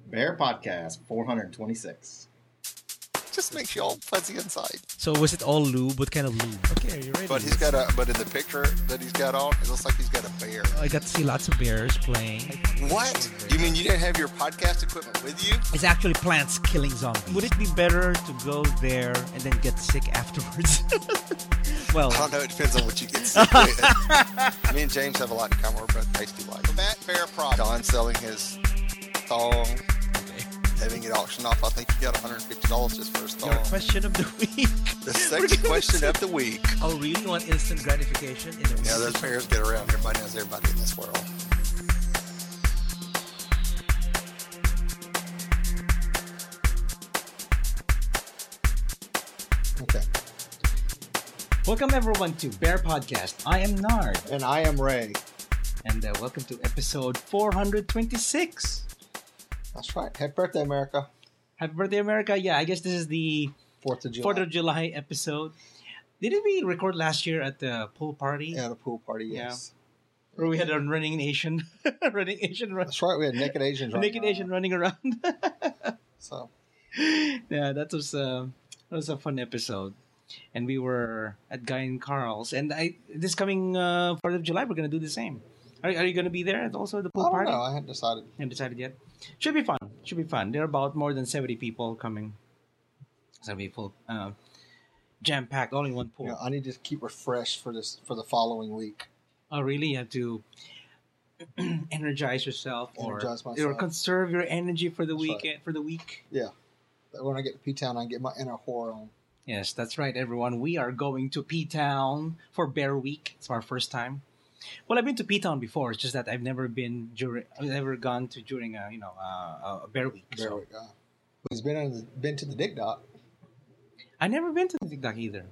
Bear Podcast 426. Just makes you all fuzzy inside. So was it all lube? What kind of lube? Okay, are you ready? But but in the picture that he's got on, it looks like he's got a bear. I got to see lots of bears playing. What? You mean you didn't have your podcast equipment with you? It's actually plants killing zombies. Would it be better to go there and then get sick afterwards? Well, I don't know. It depends on what you get sick with. Me and James have a lot in common. We're both tasty like. That bear problem. Don selling his thong. Having it auctioned off, I think he got $150 just for his thong. Your question of the week. The second question of the week. Oh, really? You want instant gratification? Yeah, those bears get around. Everybody knows everybody in this world. Okay. Welcome everyone to Bear Podcast. I am Nard. And I am Ray. And welcome to episode 426. That's right. Happy birthday, America. Happy birthday, America. Yeah, I guess this is the 4th of July. 4th of July episode. Didn't we record last year at the pool party? Yeah, the pool party, yes. Where we had a running Asian. That's right. We had naked Asians running Naked Asian running around. So. Yeah, that was a fun episode. And we were at Guy and Carl's. And this coming 4th of July, we're going to do the same. Are you going to be there also at the pool party? I don't know. I haven't decided. Haven't decided yet. Should be fun. There are about more than 70 people coming. It's going to be full, jam-packed, all in one pool. Yeah, I need to keep refreshed for the following week. Oh, really? You have to energize yourself or conserve your energy for the weekend, right. for the week. Yeah. When I get to P-Town, I get my inner whore on. Yes, that's right, everyone. We are going to P-Town for Bear Week. It's our first time. Well, I've been to P-Town before. It's just that I've never gone to during a Bear Week. Bear Week. He's been to the Dick Dock. I never been to the Dick Dock either.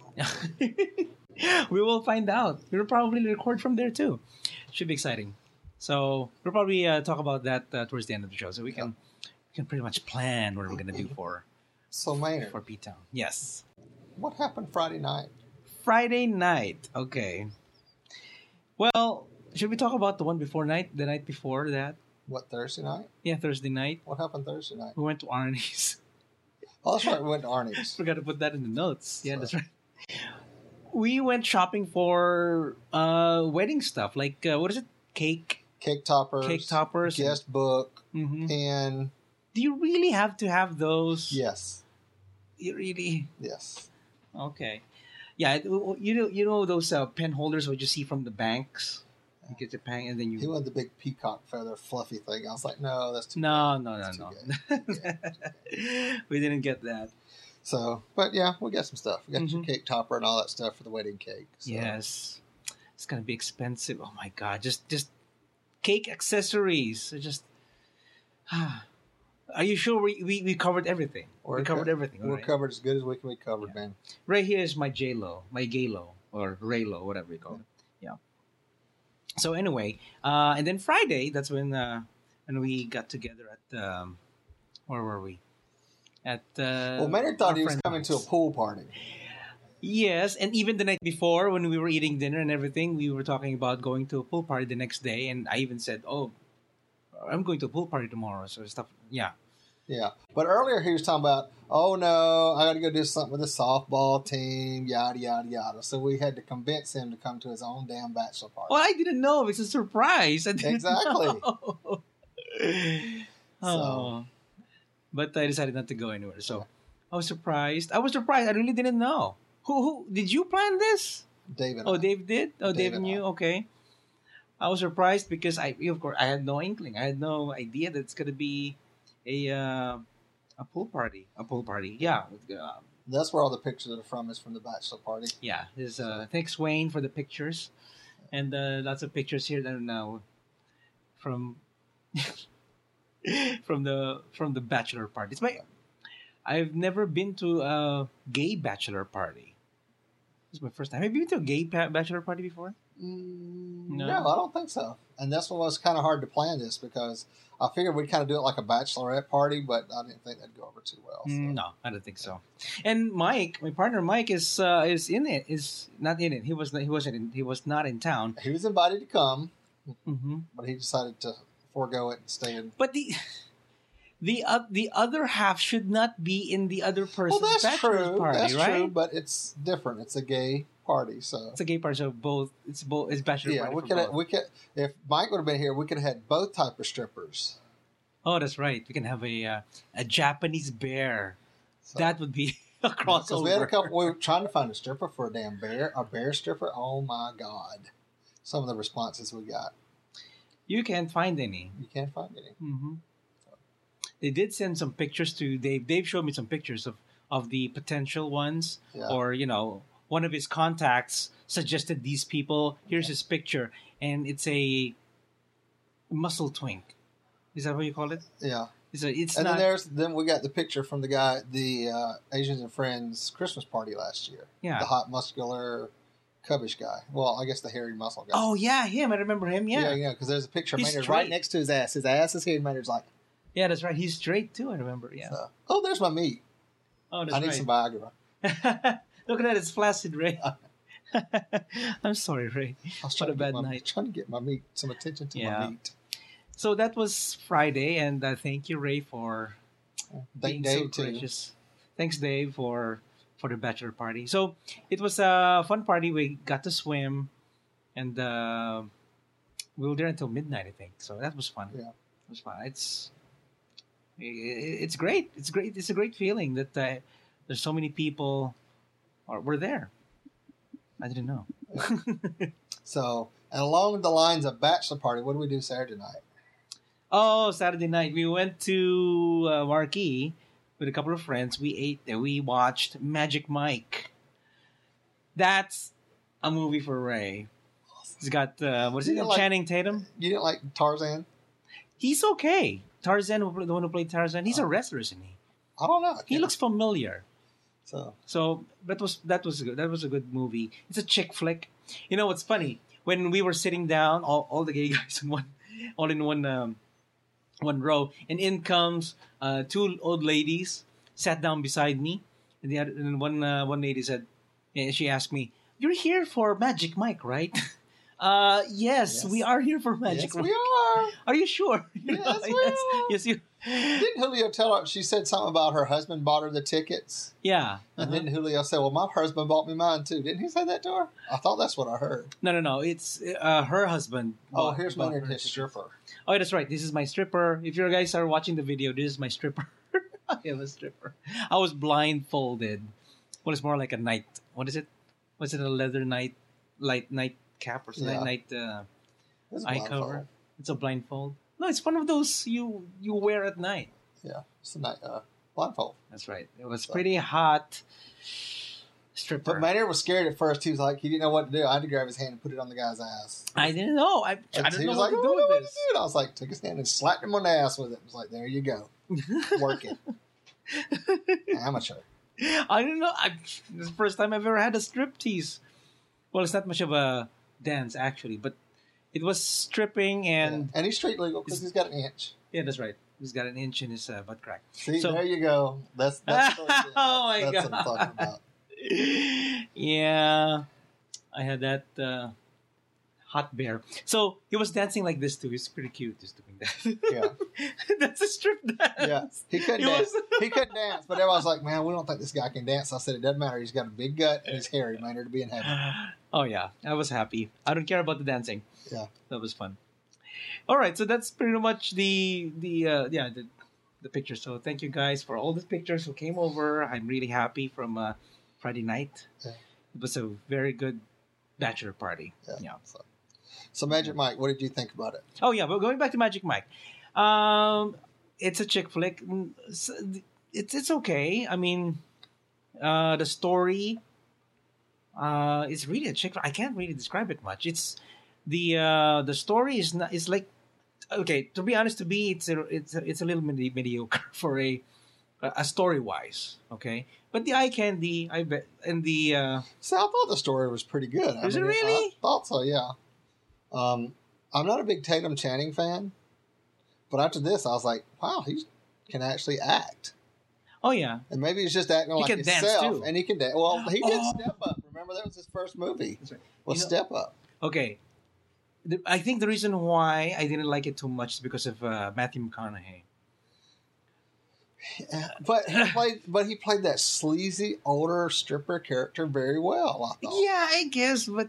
We will find out. We'll probably record from there too. Should be exciting. So we'll probably talk about that towards the end of the show, so we can pretty much plan what we're gonna do for Maynard, for P-Town. Yes. What happened Friday night? Friday night. Okay. Well, should we talk about the night before that? What, Thursday night? Yeah, Thursday night. What happened Thursday night? We went to Arnie's. Oh, that's right. We went to Arnie's. Forgot to put that in the notes. Yeah, that's right. We went shopping for wedding stuff. Like, what is it? Cake toppers. Guest book. Pen. Do you really have to have those? Yes. You really? Yes. Okay. Yeah, you know those pen holders what you see from the banks. You get the pen and then you. He wanted the big peacock feather fluffy thing. I was like, no, that's too. No. Yeah. We didn't get that. So, but yeah, we got some stuff. We got your cake topper and all that stuff for the wedding cake. So. Yes, it's gonna be expensive. Oh my god, just cake accessories. Just. Are you sure we covered everything? We covered everything. We're right? covered as good as we can be covered, man. Right here is my J-Lo, my Gay-Lo, or Ray-Lo, whatever you call it. Yeah. So anyway, and then Friday, that's when we got together at, where were we? At well, Maynard thought he was coming to a pool party. Yes, and even the night before when we were eating dinner and everything, we were talking about going to a pool party the next day, and I even said, "Oh, I'm going to a pool party tomorrow." So stuff, yeah. Yeah, but earlier he was talking about, oh no, I got to go do something with the softball team, yada yada yada. So we had to convince him to come to his own damn bachelor party. Well, I didn't know. It's a surprise. I didn't know. So. But I decided not to go anywhere. So I was surprised. I really didn't know. Who did you plan this? David. Oh, Dave did. Oh, Dave knew. I. Okay. I was surprised because I had no inkling. I had no idea that it's gonna be a pool party. A pool party. Yeah. That's where all the pictures are from. Is from the bachelor party. Yeah. There's thanks Wayne for the pictures, and lots of pictures here that are now from from the bachelor party. I've never been to a gay bachelor party. This is my first time. Have you been to a gay bachelor party before? No, I don't think so. And that's what was kind of hard to plan this because I figured we'd kind of do it like a bachelorette party, but I didn't think that'd go over too well. So. No, I don't think so. And Mike, my partner Mike, is in it. Is not in it. He was not in town. He was invited to come, Mm-hmm. but he decided to forego it and stay in. But the other half should not be in the other person's Well, that's bachelor's true. party, That's right? true, but it's different. It's a gay party, so It's a gay party, so both. It's bachelor yeah, party. we for could both. we could if Mike would have been here, we could have had both type of strippers. Oh, that's right. We can have a Japanese bear. So, That would be a crossover. because we had a couple. We were trying to find a stripper for a damn bear, a bear stripper. Oh my god! Some of the responses we got, You can't find any. you can't find any. Hmm. They did send some pictures to Dave. Dave showed me some pictures of the potential ones, Yeah. or one of his contacts suggested these people. Here's his picture, and it's a muscle twink. Is that what you call it? Yeah, It's and not. then we got the picture from the guy, the Asians and Friends Christmas party last year. Yeah. The hot, muscular, cubbish guy. Well, I guess the hairy muscle guy. Oh yeah, him. I remember him. Yeah, yeah, because there's a picture of He's Maynard straight. right next to his ass. His ass is here, and Maynard's like, yeah, that's right. He's straight too. I remember. Yeah. so, oh, there's my meat. Oh, that's I need right. some Viagra. Look at that. It's flaccid, Ray. I'm sorry, Ray. I was What a trying to bad get night. Trying to get my meat, some attention to Yeah. my meat. So that was Friday, and thank you, Ray, for being Thank so Dave too. gracious. Thanks, Dave, for the bachelor party. So it was a fun party. We got to swim, and we were there until midnight, I think. So that was fun. Yeah. It was fun. It's great. It's great. It's a great feeling that there's so many people were there. I didn't know. So, and along the lines of bachelor party, what do we do Saturday night? Oh, Saturday night we went to Marquee with a couple of friends. We ate there. We watched Magic Mike. That's a movie for Ray. He's got what is it? You like- Channing Tatum. You didn't like Tarzan? He's okay. Tarzan, the one who played Tarzan. He's a wrestler, isn't he? I don't know. He looks familiar. so. So that was good. That was a good movie. It's a chick flick. You know what's funny? When we were sitting down, all the gay guys all in one row, and in comes two old ladies, sat down beside me, and one lady said, and she asked me, "You're here for Magic Mike, right?" Yes, Yes. we are here for Magic Yes, Mike. we are. Are you sure? Yes, we are. Yes, you. Didn't Julio tell her? She said something about her husband bought her the tickets. Yeah. And then Julio said, well, my husband bought me mine too. Didn't he say that to her? I thought that's what I heard. No. It's her husband. Oh, here's bought Maynard, her his tickets. stripper. Oh, that's right. This is my stripper. If you guys are watching the video, this is my stripper. I am a stripper. I was blindfolded. Well, it's more like a night. What is it? Was it a leather night cap or something? Yeah. Night It's eye blindfold. cover. It's a blindfold. No, it's one of those you wear at night. Yeah, it's a night blindfold. That's right. It was pretty hot. Stripper. But Maynard was scared at first. He was like, he didn't know what to do. I had to grab his hand and put it on the guy's ass. I didn't know. I And didn't he know was what like, to I do don't know with what this. to do. And I was like, took his hand and slapped him on the ass with it. It was like, there you go. Work it. Amateur. I don't know. It's the first time I've ever had a striptease. Well, it's not much of a dance actually, but it was stripping and And he's street legal because he's got an inch. yeah, that's right. He's got an inch in his butt crack. See, So- there you go. That's Oh my that's what I'm God. talking about. Yeah, I had that hot bear. So he was dancing like this too. He's pretty cute. He's doing that. Yeah. That's a strip dance. Yeah, he couldn't He dance. was- He couldn't dance, but everyone's like, "Man, we don't think this guy can dance." I said, "It doesn't matter. He's got a big gut and he's hairy. Maynard to be in heaven." Oh yeah, I was happy. I don't care about the dancing. Yeah. That was fun. All right, so that's pretty much the picture. So thank you guys for all the pictures who came over. I'm really happy from Friday night. Yeah. It was a very good bachelor party. Yeah. So, Magic Mike, what did you think about it? Oh yeah, but going back to Magic Mike, it's a chick flick. It's okay. I mean, the story is really a chick flick. I can't really describe it much. It's the story is not. It's like okay. To be honest, to me, it's a little mediocre for a story wise. Okay, but the eye candy, I bet, and the So I thought the story was pretty good. Is it really? I thought so. Yeah. I'm not a big Tatum Channing fan, but after this, I was like, wow, he can actually act. oh yeah, And maybe he's just acting like can dance, himself. too. And he can dance. Well, he did Oh. Step Up. Remember, that was his first movie. That's right. Was You know- Step Up. Okay. I think the reason why I didn't like it too much is because of Matthew McConaughey. But he played that sleazy older stripper character very well, I thought. Yeah, I guess, but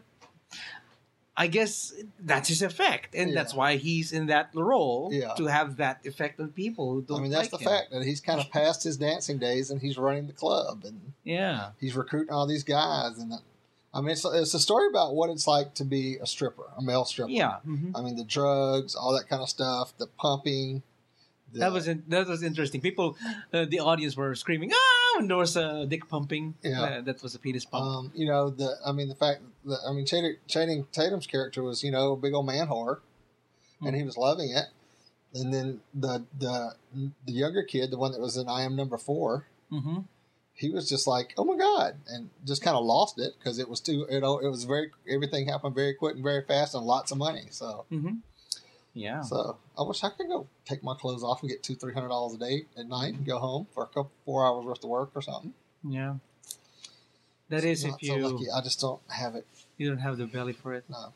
I guess that's his effect, and that's why he's in that role to have that effect on people who don't. I mean, that's like the him. fact that he's kind of past his dancing days, and he's running the club, and he's recruiting all these guys, and I mean, it's a story about what it's like to be a stripper, a male stripper. Yeah, I mean, the drugs, all that kind of stuff, the pumping. That was interesting. People, the audience were screaming, "Ah!" and there was a dick pumping. Yeah, that was a penis pump. The fact that Channing Tatum's character was a big old man whore, and he was loving it. And then the younger kid, the one that was in I Am Number 4, he was just like, "Oh my God," and just kind of lost it because it was everything happened very quick and very fast and lots of money. So. Yeah. So I wish I could go take my clothes off and get $200-$300 a day at night and go home for 4 hours worth of work or something. Yeah. That is if you. So lucky. I just don't have it. You don't have the belly for it. No.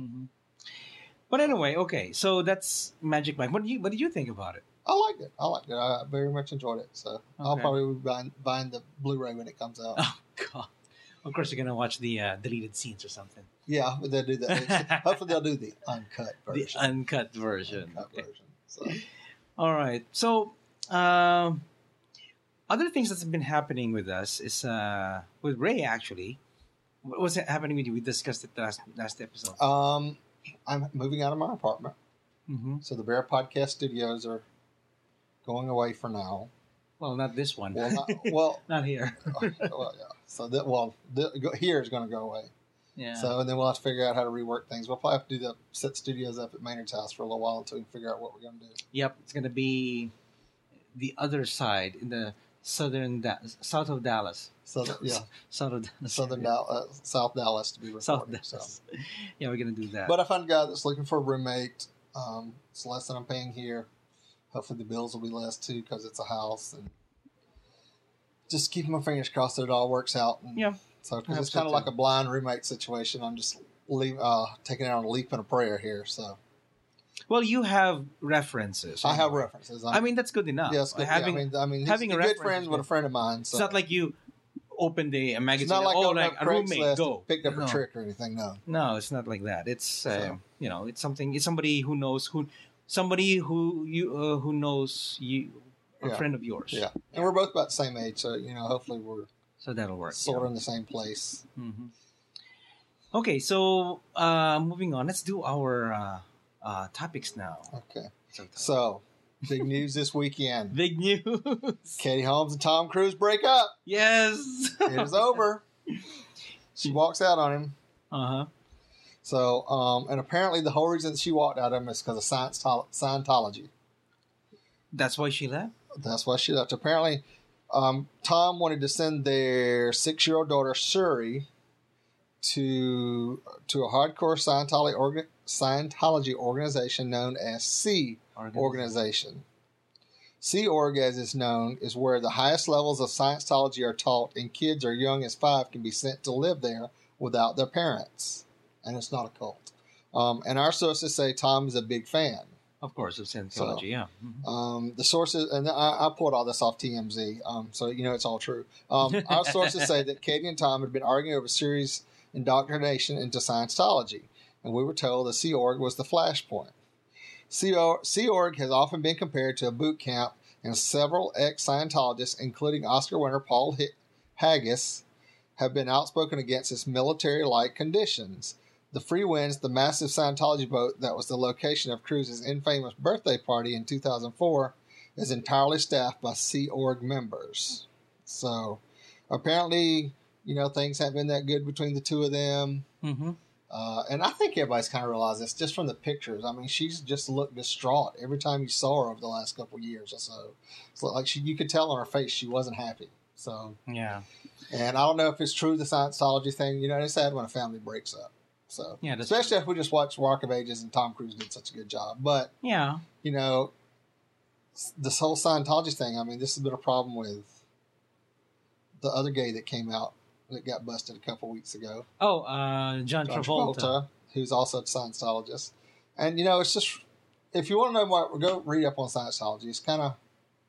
But anyway, okay. So that's Magic Mike. What did you think about it? I liked it. I very much enjoyed it. So I'll probably be buying the Blu-ray when it comes out. Oh God. Of course, you're gonna watch the deleted scenes or something. Yeah, they'll do that. Hopefully, they'll do the uncut version. The uncut version. So. All right. So, other things that's been happening with us is with Ray. Actually, what was happening with you? We discussed it last episode. I'm moving out of my apartment, so the Bear Podcast Studios are going away for now. Well, not this one. Not here. Well, yeah. So here is going to go away. Yeah. So and then we'll have to figure out how to rework things. We'll probably have to set studios up at Maynard's house for a little while until we can figure out what we're going to do. Yep, it's going to be the other side in the south of Dallas. South Dallas to be recorded. South Dallas. So. Yeah, we're going to do that. But I found a guy that's looking for a roommate. It's less than I'm paying here. Hopefully the bills will be less too because it's a house, and just keeping my fingers crossed that it all works out. And so because it's kind of like a blind roommate situation, I'm just taking it on a leap and a prayer here. So, well, you have references. I have references. I mean, that's good enough. Yes, having he's a good friend with a friend of mine. So. It's not like you opened a magazine. It's not like a roommate go picked up a trick or anything. No, it's not like that. It's it's something. It's somebody who knows somebody who knows you, a friend of yours. Yeah, and we're both about the same age, so hopefully so that'll work. Sort of in the same place. Mm-hmm. Okay, so moving on, let's do our topics now. Okay, so big news this weekend. Big news. Katie Holmes and Tom Cruise break up. Yes, it is over. She walks out on him. So, and apparently the whole reason that she walked out of him is because of Scientology. That's why she left? That's why she left. Apparently, Tom wanted to send their 6-year-old daughter, Suri, to a hardcore Scientology organization known as Sea Organization. Sea Org, as it's known, is where the highest levels of Scientology are taught, and kids as young as 5 can be sent to live there without their parents. And it's not a cult. And our sources say Tom is a big fan. Of course, of Scientology, yeah. The sources, and I pulled all this off TMZ, so it's all true. Our sources say that Katie and Tom had been arguing over Suri's indoctrination into Scientology, and we were told the Sea Org was the flashpoint. Sea Org has often been compared to a boot camp, and several ex-Scientologists, including Oscar winner Paul Haggis, have been outspoken against its military-like conditions. The Free Winds, the massive Scientology boat that was the location of Cruise's infamous birthday party in 2004, is entirely staffed by Sea Org members. So, apparently, things haven't been that good between the two of them. And I think everybody's kind of realized this just from the pictures. I mean, she's just looked distraught every time you saw her over the last couple of years or so. It's like you could tell on her face she wasn't happy. So, yeah. And I don't know if it's true, the Scientology thing. It's sad when a family breaks up. So, yeah, especially if we just watched Rock of Ages and Tom Cruise did such a good job. But, this whole Scientology thing, I mean, this has been a problem with the other gay that came out that got busted a couple weeks ago. Oh, John Travolta. Who's also a Scientologist. And, it's just, if you want to know more, go read up on Scientology. It's kind of,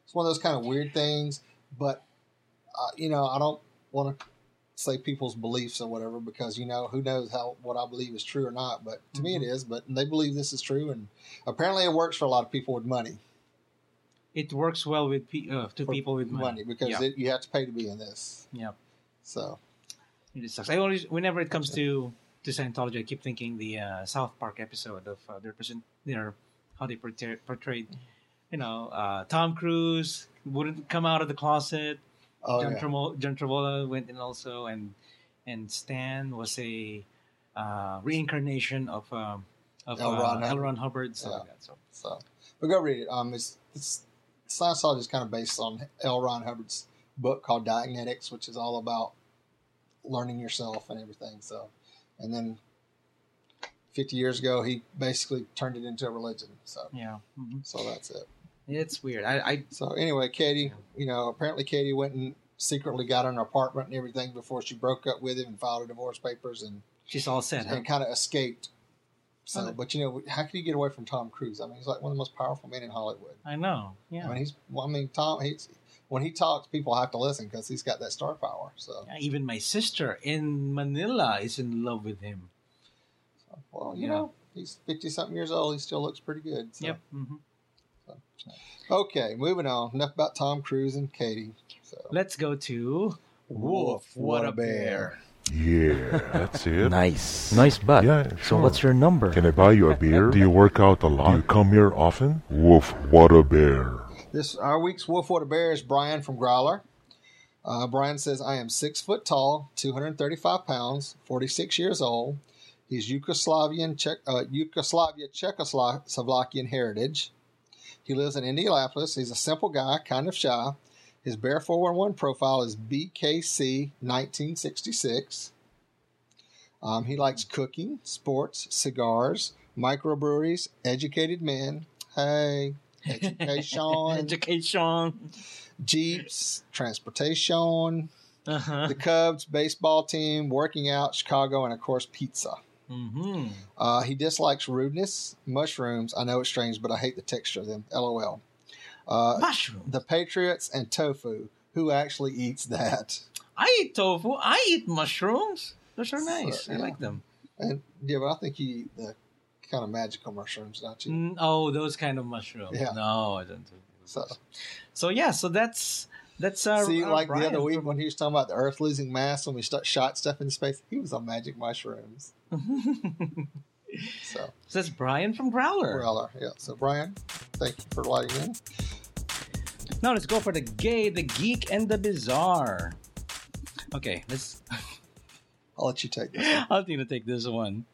it's one of those kind of weird things. But I don't want to say people's beliefs or whatever, because who knows what I believe is true or not. But to me, it is. But they believe this is true, and apparently, it works for a lot of people with money. It works well with people with money because you have to pay to be in this. Yeah. So it just sucks. Whenever it comes to Scientology, I keep thinking the South Park episode of how they portrayed, Tom Cruise wouldn't come out of the closet. John Travolta went in also, and Stan was a reincarnation of L. Ron Hubbard. So like that. So but go read it. It's Scientology is kind of based on L. Ron Hubbard's book called Dianetics, which is all about learning yourself and everything. So, and then 50 years ago, he basically turned it into a religion. So so that's it. It's weird. So anyway, Katie, apparently Katie went and secretly got an apartment and everything before she broke up with him and filed her divorce papers, and she's all set, and kind of escaped. So, but how can you get away from Tom Cruise? I mean, he's like one of the most powerful men in Hollywood. I know. Yeah. Tom. When he talks, people have to listen because he's got that star power. So even my sister in Manila is in love with him. So, well, he's 50-something years old. He still looks pretty good. So. Yep. Mm-hmm. So. Okay, moving on. Enough about Tom Cruise and Katie. So let's go to Wolf. What a bear. Yeah, that's it. Nice butt. Yeah, sure. So what's your number? Can I buy you a beer? Do you work out a lot? Do you come here often? Woof, what a bear. Our week's Wolf, what a bear is Brian from Growler. Brian says, I am 6 foot tall, 235 pounds, 46 years old. He's Czechoslovakian heritage. He lives in Indianapolis. He's a simple guy, kind of shy. His Bear 411 profile is BKC 1966. He likes cooking, sports, cigars, microbreweries, educated men. Hey, education. Jeeps, transportation, the Cubs, baseball team, working out, Chicago, and of course pizza. Mm-hmm. He dislikes rudeness, mushrooms. I know it's strange, but I hate the texture of them. LOL. Mushrooms. The Patriots and tofu. Who actually eats that? I eat tofu. I eat mushrooms. Those are nice. I like them. And but I think you eat the kind of magical mushrooms, don't you? Those kind of mushrooms. Yeah. No, I don't. So that's See, like Brian the other week when he was talking about the Earth losing mass when we shot stuff into space, he was on magic mushrooms. So that's Brian from Growler. Yeah. So Brian, thank you for lighting in. Now let's go for the gay, the geek, and the bizarre. Okay, let's. I'll let you take this one. I'm going to take this one.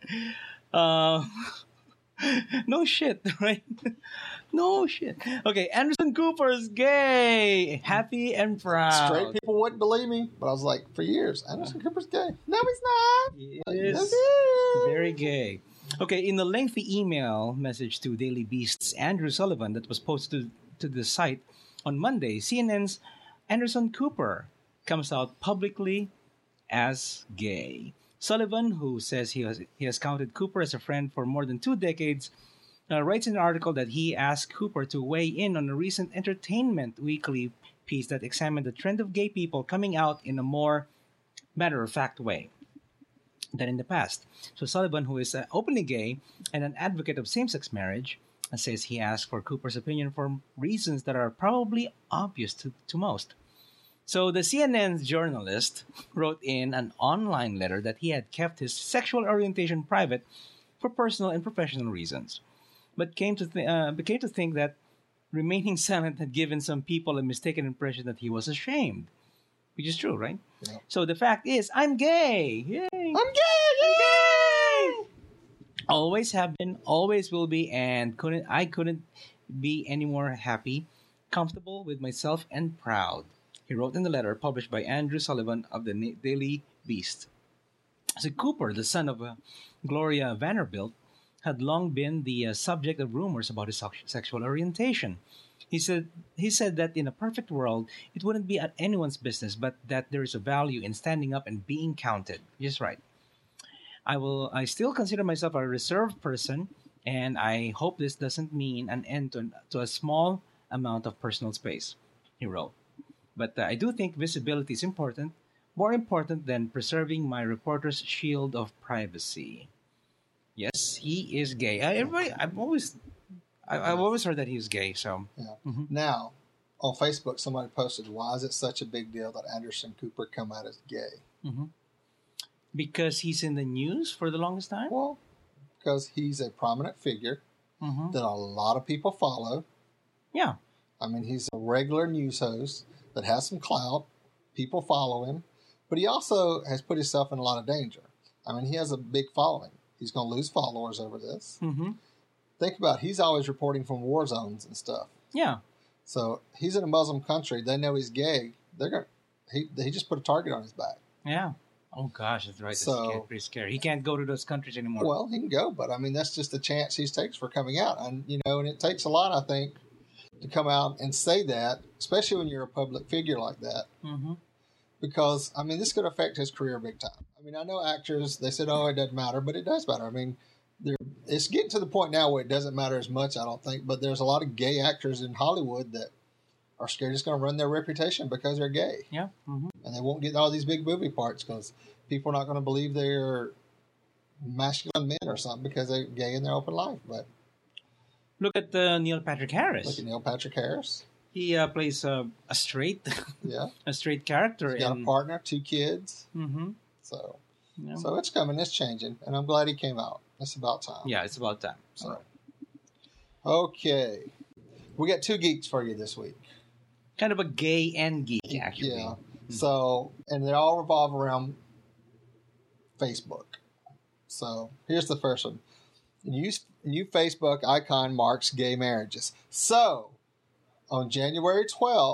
No shit, right? No shit. Okay, Anderson Cooper is gay, happy and proud. Straight people wouldn't believe me, but I was like, for years, Anderson Cooper's gay. No, he's not. Yes, very gay. Okay, in the lengthy email message to Daily Beast's Andrew Sullivan that was posted to the site on Monday, CNN's Anderson Cooper comes out publicly as gay. Sullivan, who says he has counted Cooper as a friend for more than 2 decades, writes in an article that he asked Cooper to weigh in on a recent Entertainment Weekly piece that examined the trend of gay people coming out in a more matter-of-fact way than in the past. So Sullivan, who is openly gay and an advocate of same-sex marriage, says he asked for Cooper's opinion for reasons that are probably obvious to most. So the CNN journalist wrote in an online letter that he had kept his sexual orientation private for personal and professional reasons, but came to think that remaining silent had given some people a mistaken impression that he was ashamed, which is true, right? Yeah. So the fact is, I'm gay. Yay! I'm gay. Always have been, always will be, and I couldn't be any more happy, comfortable with myself, and proud. He wrote in the letter published by Andrew Sullivan of the Daily Beast. So Cooper, the son of Gloria Vanderbilt, had long been the subject of rumors about his sexual orientation. He said that in a perfect world, it wouldn't be at anyone's business, but that there is a value in standing up and being counted. He's right. I still consider myself a reserved person, and I hope this doesn't mean an end to a small amount of personal space. he wrote. But I do think visibility is important, more important than preserving my reporter's shield of privacy. Yes, he is gay. I've always heard that he's gay. So Yeah. Mhm. Now, on Facebook, somebody posted, "Why is it such a big deal that Anderson Cooper come out as gay?" because he's in the news for the longest time. Well, because he's a prominent figure Mm-hmm. that a lot of people follow. Yeah. I mean, he's a regular news host that has some clout. People follow him, but he also has put himself in a lot of danger. I mean, he has a big following. He's going to lose followers over this. Mm-hmm. Think about it. He's always reporting from war zones and stuff. Yeah. So he's in a Muslim country. They know he's gay. They're going. He just put a target on his back. Yeah. Oh gosh, that's right. So- That's pretty scary. He can't go to those countries anymore. Well, he can go, but I mean, that's just the chance he takes for coming out. And, and it takes a lot, I think, to come out and say that, especially when you're a public figure like that, Mm-hmm. because, I mean, this could affect his career big time. I mean, I know actors, they said, oh, it doesn't matter, but it does matter. I mean, it's getting to the point now where it doesn't matter as much, I don't think, but there's a lot of gay actors in Hollywood that are scared it's going to run their reputation because they're gay. Yeah. Mm-hmm. And they won't get all these big movie parts because people are not going to believe they're masculine men or something because they're gay in their open life. But Look at Neil Patrick Harris. look at Neil Patrick Harris. He plays a straight Yeah. a straight character. He's got a partner, 2 kids. Mm-hmm. So Yeah. so it's coming. It's changing. And I'm glad he came out. It's about time. Yeah, it's about time. So, okay. We got 2 geeks for you this week. Kind of a gay and geek, actually. Yeah. So, and they all revolve around Facebook. So, here's the first one. New Facebook icon marks gay marriages. So, on July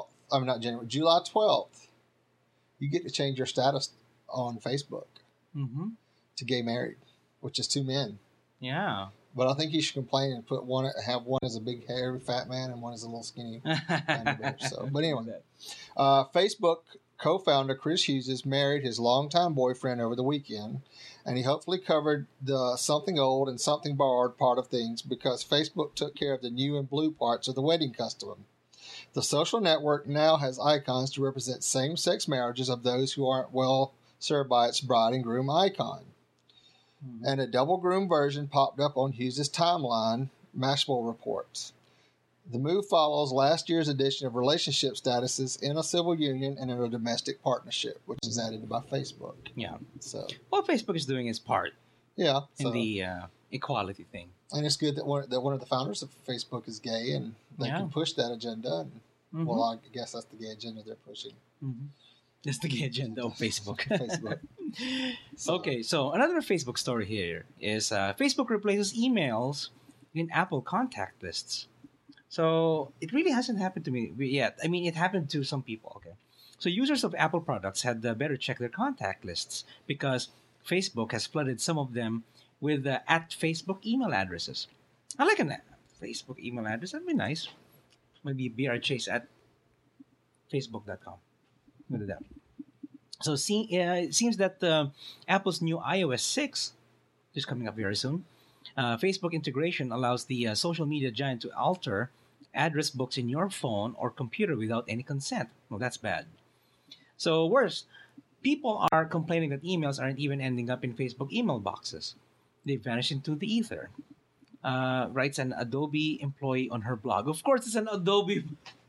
12th, you get to change your status on Facebook Mm-hmm. to gay married, which is 2 men. Yeah. But I think you should complain and have one as a big hairy fat man and one as a little skinny tiny bear. So, but anyway, Facebook co-founder Chris Hughes married his longtime boyfriend over the weekend, and he hopefully covered the something old and something borrowed part of things because Facebook took care of the new and blue parts of the wedding custom. The social network now has icons to represent same-sex marriages of those who aren't well served by its bride and groom icon. And a double groom version popped up on Hughes' timeline, Mashable reports. The move follows last year's edition of relationship statuses in a civil union and in a domestic partnership, which is added by Facebook. Yeah. So, Well, Facebook is doing its part yeah. in So, the equality thing. and it's good that one of the founders of Facebook is gay and they Yeah. can push that agenda. And, Mhm. well, I guess that's the gay agenda they're pushing. Mm-hmm. That's the gay agenda of Facebook. Facebook. So- Okay, so another Facebook story here is Facebook replaces emails in Apple contact lists. So it really hasn't happened to me yet. I mean, it happened to some people. Okay, so users of Apple products had better check their contact lists because Facebook has flooded some of them with at Facebook email addresses. I like an Facebook email address. That'd be nice. Maybe brchase at facebook.com. Look at that. So it seems that Apple's new iOS 6 is coming up very soon. Facebook integration allows the social media giant to alter address books in your phone or computer without any consent. Well, that's bad. So worse, people are complaining that emails aren't even ending up in Facebook email boxes. They vanish into the ether. Writes an Adobe employee on her blog. Of course, it's an Adobe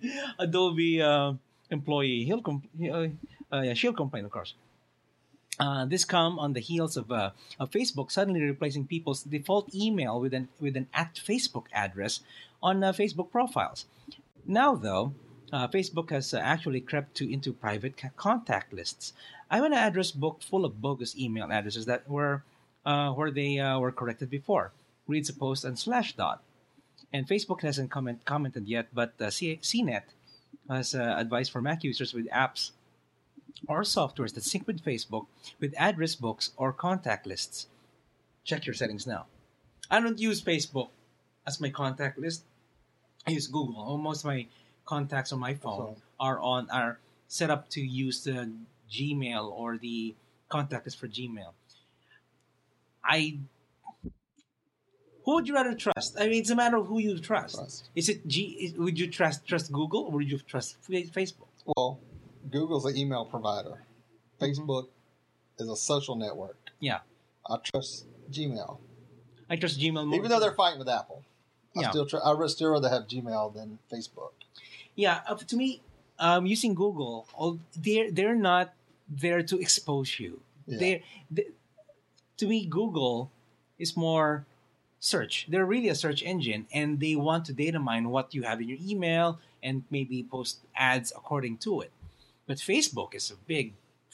employee. She'll complain, of course. This come on the heels of Facebook suddenly replacing people's default email with an at Facebook address on Facebook profiles. Now, though, Facebook has actually crept into private contact lists. I have an address book full of bogus email addresses that were where they were corrected before. Reads a post on Slashdot. And Facebook hasn't commented yet, but CNET has advice for Mac users with apps or softwares that sync with Facebook with address books or contact lists. Check your settings now. I don't use Facebook as my contact list. I use Google. Almost my contacts on my phone are set up to use the Gmail or the contact list for Gmail. Who would you rather trust? I mean, it's a matter of who you trust. Trust. Is it would you trust Google or would you trust Facebook? Well, Google's an email provider. Facebook is a social network. Yeah, I trust Gmail. I trust Gmail more. Even though they're fighting with Apple. Yeah. I would still rather have Gmail than Facebook. Yeah, to me, using Google, they're not there to expose you. Yeah. To me, Google is more search. They're really a search engine, and they want to data mine what you have in your email and maybe post ads according to it. But Facebook is a big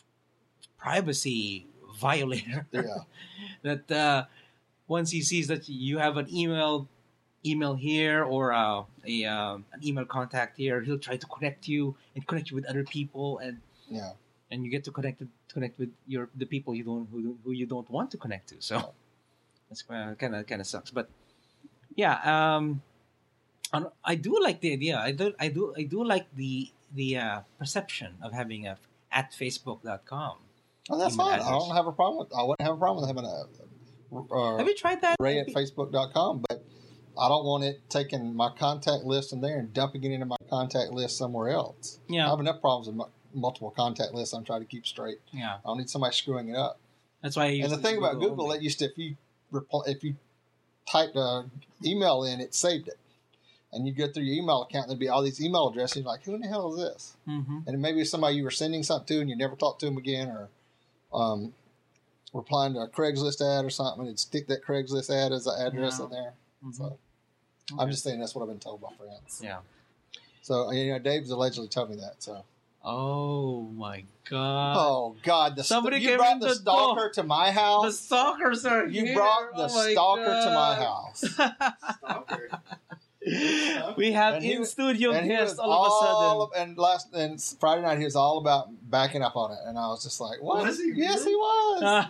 privacy violator. Yeah. That once he sees that you have an email here or an email contact here, he'll try to connect you with other people, and Yeah. you get to connect with the people who you don't want to connect to. So that's kind of sucks. But yeah, I do like the idea. I do like the perception of having a at facebook.com. Oh, that's email fine. address. I wouldn't have a problem with having a Have you tried that? Ray at facebook.com, but I don't want it taking my contact list in there and dumping it into my contact list somewhere else. Yeah. I have enough problems with multiple contact lists I'm trying to keep straight. Yeah, I don't need somebody screwing it up. that's why. And the thing about Google, it used to, if you typed an email in, it saved it. And you go through your email account, and there'd be all these email addresses. You're like, who in the hell is this? Mm-hmm. And maybe it's somebody you were sending something to and you never talked to them again, or replying to a Craigslist ad or something, and it'd stick that Craigslist ad as an address in there. Mm-hmm. So I'm just saying that's what I've been told by friends. Yeah. So, Dave's allegedly told me that. So. Oh my God! Oh God! Somebody you came brought in the the stalker door. to my The house. stalkers are You here. brought the Oh my stalker to my God. house. Stalker. We have And he in was- studio And he guest was all of a sudden. and Friday night he was all about backing up on it, and I was just like, "What? Was he Yes, really? he was."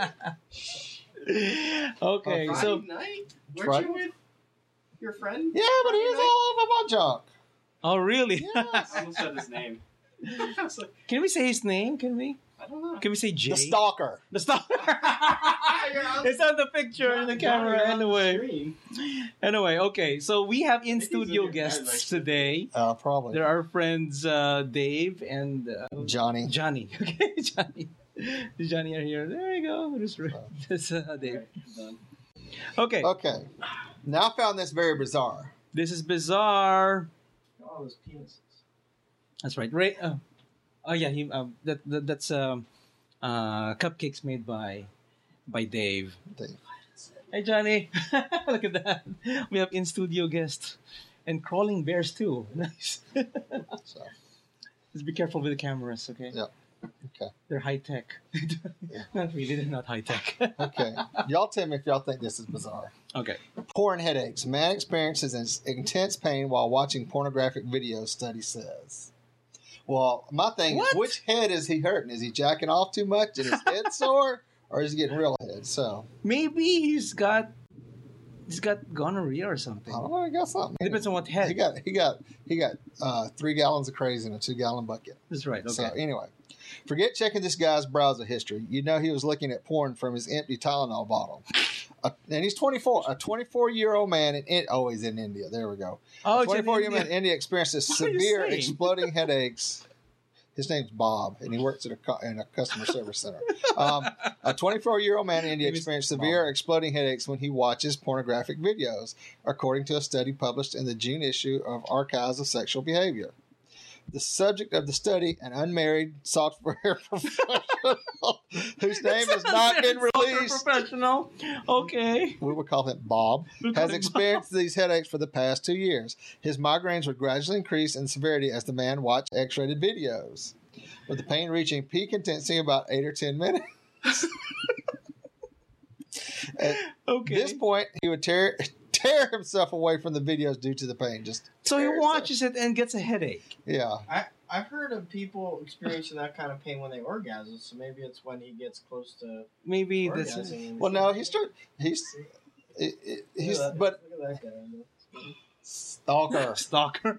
Okay, Oh, so Friday night? Weren't Friday? you with your friend? Yeah, but he was all over my junk. oh really? Yes. I almost said his name. I was like, Can we say his name? Can we? I don't know. Can we say Jay? The stalker. The stalker. It's on the picture in the camera anyway. Anyway, okay. So we have in studio guests today. Probably. There are friends Dave and Johnny. Johnny. Okay, Johnny are here. There you go. This Dave. Okay. Okay. Now I found this very bizarre. This is bizarre. All those penises. That's right. Ray. Oh yeah. That's cupcakes made by Dave. Dave. Hey Johnny. Look at that. We have in studio guest and crawling bears too. Nice. So, Just be careful with the cameras, okay? yeah. Okay. They're high tech. Not really. They're not high tech. Okay. Y'all tell me if y'all think this is bizarre. Okay. Porn headaches. Man experiences intense pain while watching pornographic videos, study says. Well, my thing What? is, which head is he hurting? Is he jacking off too much and his head sore? Or is he getting real head? So, Maybe he's got gonorrhea or something. I don't know. He got something. It depends on what head. He got 3 gallons of crazy in a 2-gallon bucket. That's right. Okay. So anyway, forget checking this guy's browser history. You know he was looking at porn from his empty Tylenol bottle. And he's 24. A 24-year-old man he's in India. There we go. Oh, A it's in 24-year-old man in India. India experiences What are you severe saying? exploding headaches. His name's Bob, and he works at in a customer service center. A 24-year-old man in India Maybe it's experienced severe exploding headaches when he watches pornographic videos, according to a study published in the June issue of Archives of Sexual Behavior. The subject of the study, an unmarried software professional whose name has not been released, Professional. Okay. we would call him Bob, We'll call has him experienced these headaches for the past 2 years. His migraines would gradually increase in severity as the man watched X-rated videos, with the pain reaching peak intensity about 8 or 10 minutes. At Okay. this point, he would tear himself away from the videos due to the pain. So he watches it and gets a headache. Yeah. I've heard of people experiencing that kind of pain when they orgasm, so maybe it's when he gets close to Maybe this is. orgasming. Well, no, he's Look at but that guy. stalker. Stalker.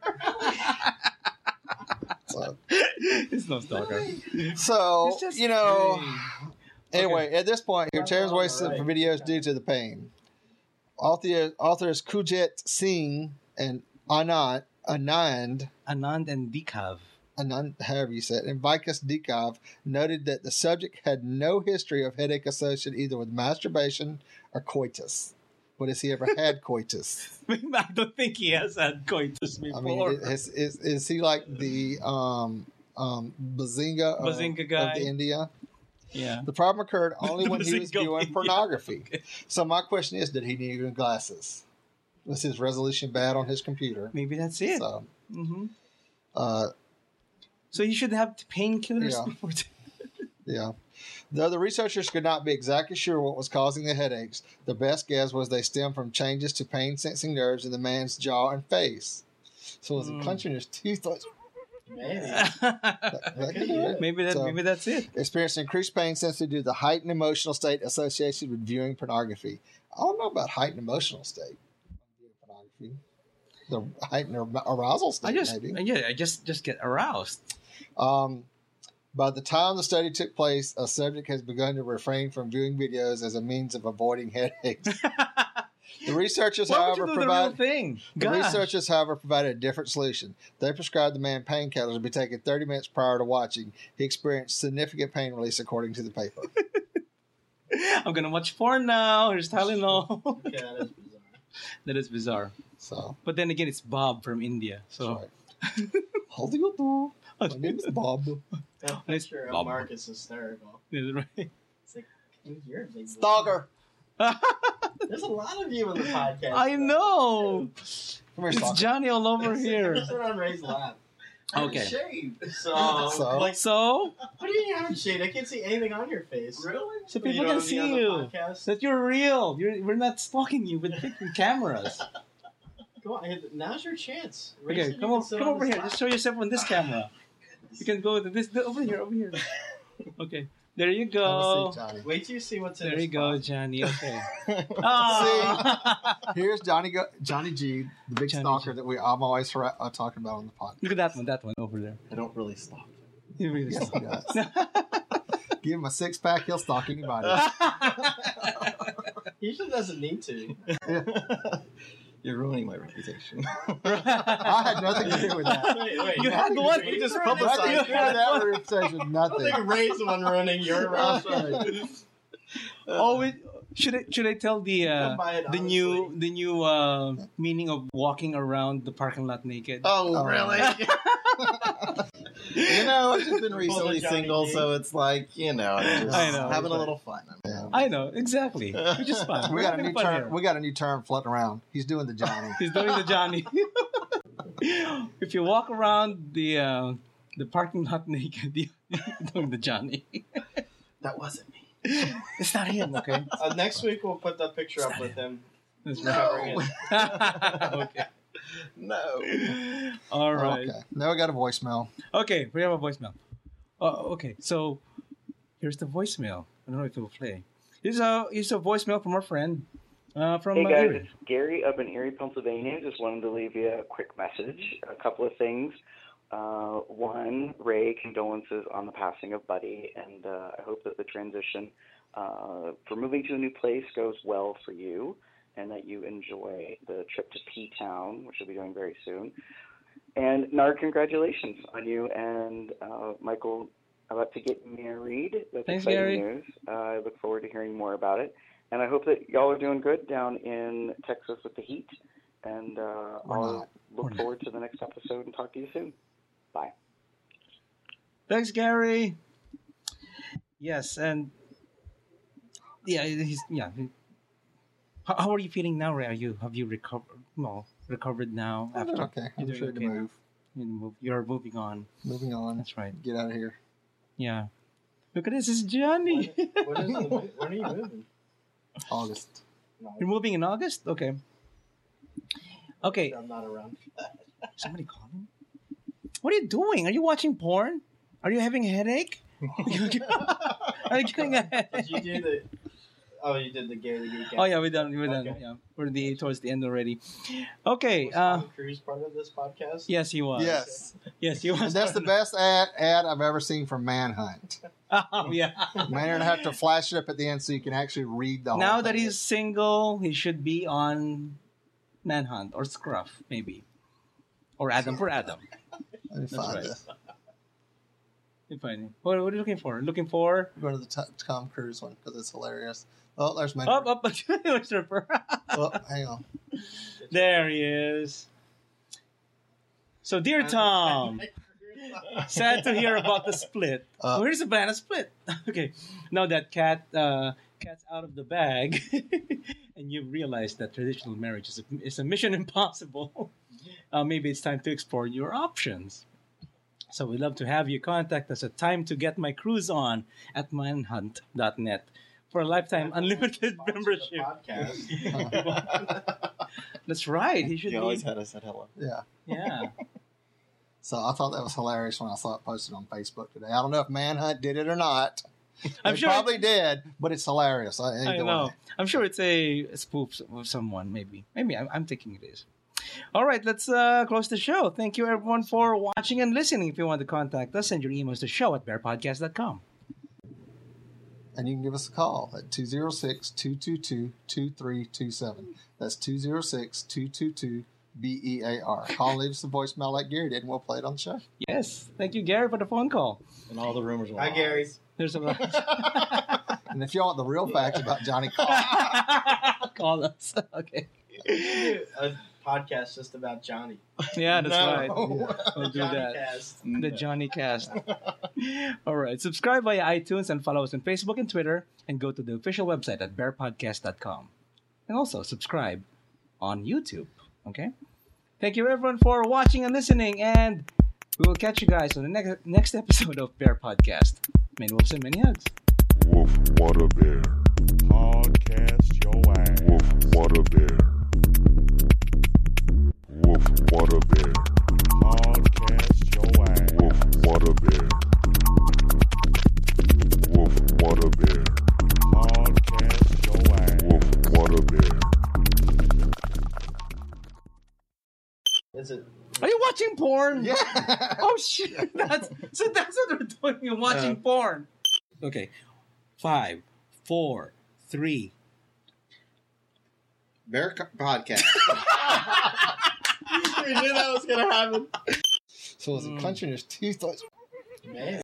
So, It's no stalker. so It's just anyway, Okay. at this point, he would tear his way Alright. for videos due to the pain. Authors Kujet Singh and Anand, Anand and Dikav. however you say it, and Vikas Dikov noted that the subject had no history of headache associated either with masturbation or coitus. But has he ever had coitus? I don't think he has had coitus before. I mean, is he like the Bazinga guy of India? Yeah. The problem occurred only when he was Bazinga, viewing yeah. pornography. Okay. So my question is, did he need even glasses? Was his resolution bad on his computer? Maybe that's it. So, Mm-hmm. uh, So you should have painkillers Yeah. before. yeah. Though the researchers could not be exactly sure what was causing the headaches, the best guess was they stemmed from changes to pain-sensing nerves in the man's jaw and face. So was he clenching his teeth? Maybe. That could be it. maybe So- that's it. Experienced increased pain sensitivity due to the heightened emotional state associated with viewing pornography. I don't know about heightened emotional state. Viewing pornography. The heightened arousal state, I just get aroused. By the time the study took place, a subject has begun to refrain from viewing videos as a means of avoiding headaches. The researchers, Why would however, you do the real thing? The Gosh. researchers, however, provided a different solution. They prescribed the man painkillers to be taken 30 minutes prior to watching. He experienced significant pain release, according to the paper. I'm gonna watch porn now. Here's Tylenol. Yeah, that is bizarre. That is bizarre. So, But then again, it's Bob from India. So right. How do you do? My name is Bob. That Nice picture Bob. of Mark is hysterical. is it right? It's like, you're a big Stalker. There's a lot of you in the podcast. I know. Come here, It's Stalker. Johnny all over here. Sit on Ray's lap. I haven't Okay. shaved. So, So? like, So what do you mean you haven't shaved? I can't see anything on your face. Really? so You people don't can be on see the you. podcast? That you're real. We're not stalking you with freaking cameras. Go on, now's your chance. Ray Okay, said you come can sit on over his here. lap. Just show yourself on this camera. You can go to this over here. Okay, there you Have a go. seat, Johnny. Wait till you see what's in There his you go, pocket. Johnny. Okay. Oh. Here's Johnny G, the big Johnny stalker G. that I'm always talking about on the podcast. Look at that one over there. I don't really stalk. You really Yes, saw. he does. Give him a six-pack, he'll stalk anybody. He usually doesn't need to. You're ruining my reputation. I had nothing to do with that. Wait. You had one. You just Nothing to publicized do with that reputation, I nothing. think Ray's the one ruining your That's reputation. right. Oh, should I tell the Come by it new meaning of walking around the parking lot naked? Oh, really? You know, I've just been recently Johnny single, G. so it's like, just I know. having a little fun. I know exactly, which is fun. We We're got a having new fun term. here. We got a new term floating around. He's doing the Johnny. He's doing the Johnny. If you walk around the parking lot naked, you're doing the Johnny. That wasn't me. It's not him, okay? Next week we'll put that picture up It's with him. That's Covering it. Okay. No. All right. Okay. Now we got a voicemail. Okay, we have a voicemail. Okay, so here's the voicemail. I don't know if it will play. Here's a voicemail from our friend from Hey guys, Erie. it's Gary up in Erie, Pennsylvania. Just wanted to leave you a quick message. A couple of things. One, Ray, condolences on the passing of Buddy, and I hope that the transition for moving to a new place goes well for you, and that you enjoy the trip to P-Town, which you'll be doing very soon. And Nard, congratulations on you and Michael about to get married. That's Thanks, exciting Gary. news. I look forward to hearing more about it. And I hope that y'all are doing good down in Texas with the heat. And I'll look forward to the next episode and talk to you soon. Bye. Thanks, Gary. Yes, and How are you feeling now, Ray? Have you recovered? Well, recovered now after Okay. I'm you're sure to doing okay move. You're moving on. Moving on. That's right. Get out of here. Yeah. Look at this. It's Johnny. When are you moving? August. You're moving in August? Okay. Okay. I'm not around. Somebody calling? What are you doing? Are you watching porn? Are you having a headache? Are you getting a Did headache? you do the? Oh, you did the Gator Geek. Oh yeah, we're done. We're done. Okay. Yeah, we're towards the end already. Okay. Was Tom Cruise part of this podcast? Yes, he was. Yes. Yes, he was. And that's the best ad I've ever seen for Manhunt. Oh yeah. Man, you're gonna have to flash it up at the end so you can actually read the whole Now thing. that he's single, he should be on Manhunt or Scruff, maybe, or Adam for Adam. Let me find right. this. You find it. What are you looking for? Looking for Go to the Tom Cruise one because it's hilarious. Oh, there's my. up. Stripper. Oh, hang on. There he is. So, dear Tom, sad to hear about the split. Where's the banana split? Okay, now that cat's out of the bag, and you realize that traditional marriage is a mission impossible. Maybe it's time to explore your options. So we'd love to have you contact us at timetogетmycruiseon@manhunt.net for a lifetime unlimited membership. Podcast. That's right. He should You be. always had us at hello. Yeah. Yeah. So I thought that was hilarious when I saw it posted on Facebook today. I don't know if Manhunt did it or not. I'm They sure probably did, but it's hilarious. I Either know. way. I'm sure it's a spoof of someone. Maybe. I'm thinking it is. All right, let's close the show. Thank you, everyone, for watching and listening. If you want to contact us, send your emails to show@bearpodcast.com. And you can give us a call at 206-222-2327. That's 206-222-BEAR. Call and leave us a voicemail like Gary did, and we'll play it on the show. Yes. Thank you, Gary, for the phone call. And all the rumors were Hi, lies. Gary. There's a lot. And if you want the real facts about Johnny Call, Call us. Okay. A podcast just about Johnny. Yeah, that's right. Yeah. We'll do Johnny that. Cast. The Johnny Cast. All right. Subscribe via iTunes and follow us on Facebook and Twitter, and go to the official website at bearpodcast.com. And also subscribe on YouTube. Okay? Thank you, everyone, for watching and listening, and we will catch you guys on the next episode of Bear Podcast. Many wolves and many hugs. Woof, what a bear. Podcast your ass. Woof, what a bear. Woof, what a bear. Podcast your ass. Woof, what a bear. Woof, what a bear. Podcast your ass. Woof, what a bear. Is it? Are you watching porn? yeah. Oh, shit. That's what we're doing. You're watching porn. Okay. 5, 4, 3. Bear Podcast. We knew that was gonna happen. So is it clenching his teeth? Maybe.